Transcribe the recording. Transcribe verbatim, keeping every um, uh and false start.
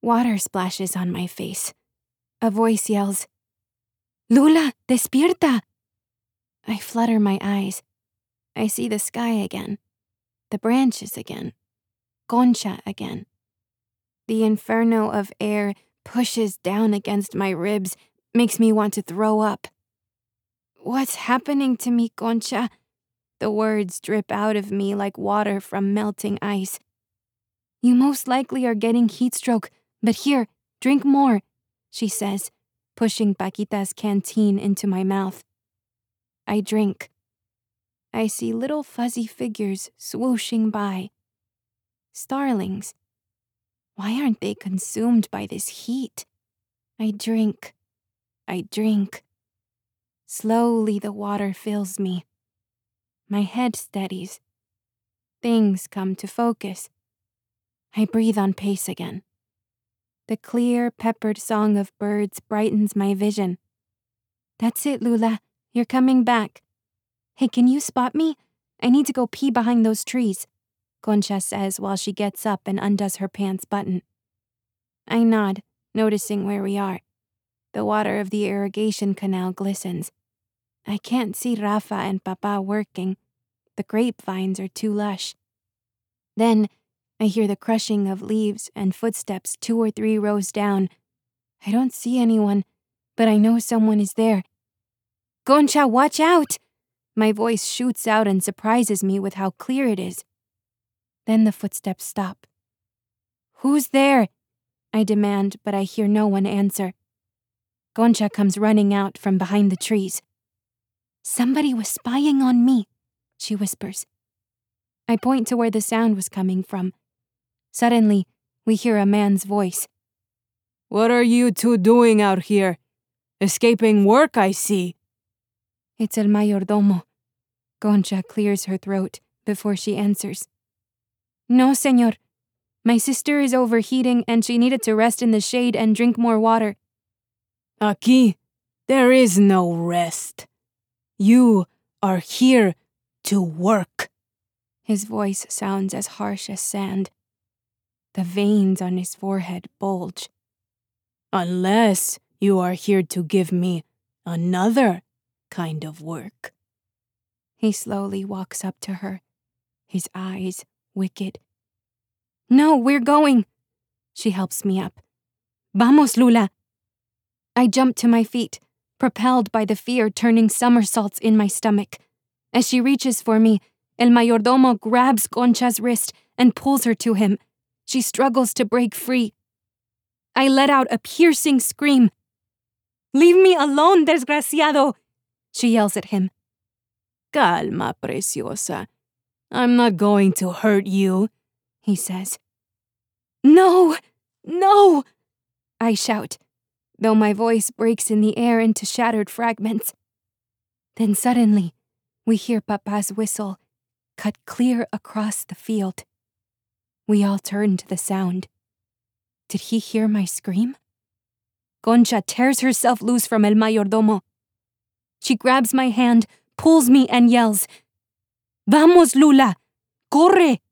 Water splashes on my face. A voice yells, "Lula, despierta!" I flutter my eyes. I see the sky again, the branches again, Concha again. The inferno of air pushes down against my ribs, makes me want to throw up. "What's happening to me, Concha?" The words drip out of me like water from melting ice. "You most likely are getting heat stroke, but here, drink more," she says, pushing Paquita's canteen into my mouth. I drink. I see little fuzzy figures swooshing by. Starlings. Why aren't they consumed by this heat? I drink. I drink. Slowly the water fills me. My head steadies. Things come to focus. I breathe on pace again. The clear, peppered song of birds brightens my vision. "That's it, Lula. You're coming back. Hey, can you spot me? I need to go pee behind those trees," Concha says while she gets up and undoes her pants button. I nod, noticing where we are. The water of the irrigation canal glistens. I can't see Rafa and Papa working. The grapevines are too lush. Then I hear the crushing of leaves and footsteps two or three rows down. I don't see anyone, but I know someone is there. "Concha, watch out!" My voice shoots out and surprises me with how clear it is. Then the footsteps stop. "Who's there?" I demand, but I hear no one answer. Concha comes running out from behind the trees. "Somebody was spying on me," she whispers. I point to where the sound was coming from. Suddenly, we hear a man's voice. "What are you two doing out here? Escaping work, I see." It's el mayordomo. Concha clears her throat before she answers. "No, señor. My sister is overheating and she needed to rest in the shade and drink more water." "Aquí, there is no rest. You are here to work." His voice sounds as harsh as sand. The veins on his forehead bulge. "Unless you are here to give me another kind of work." He slowly walks up to her, his eyes wicked. "No, we're going." She helps me up. "Vamos, Lula." I jump to my feet, propelled by the fear turning somersaults in my stomach. As she reaches for me, el mayordomo grabs Concha's wrist and pulls her to him. She struggles to break free. I let out a piercing scream. "Leave me alone, desgraciado!" She yells at him. "Calma, preciosa. I'm not going to hurt you," he says. "No! No!" I shout, though my voice breaks in the air into shattered fragments. Then suddenly, we hear Papa's whistle, cut clear across the field. We all turn to the sound. Did he hear my scream? Concha tears herself loose from el mayordomo. She grabs my hand, pulls me, and yells, "Vamos, Lula! Corre!"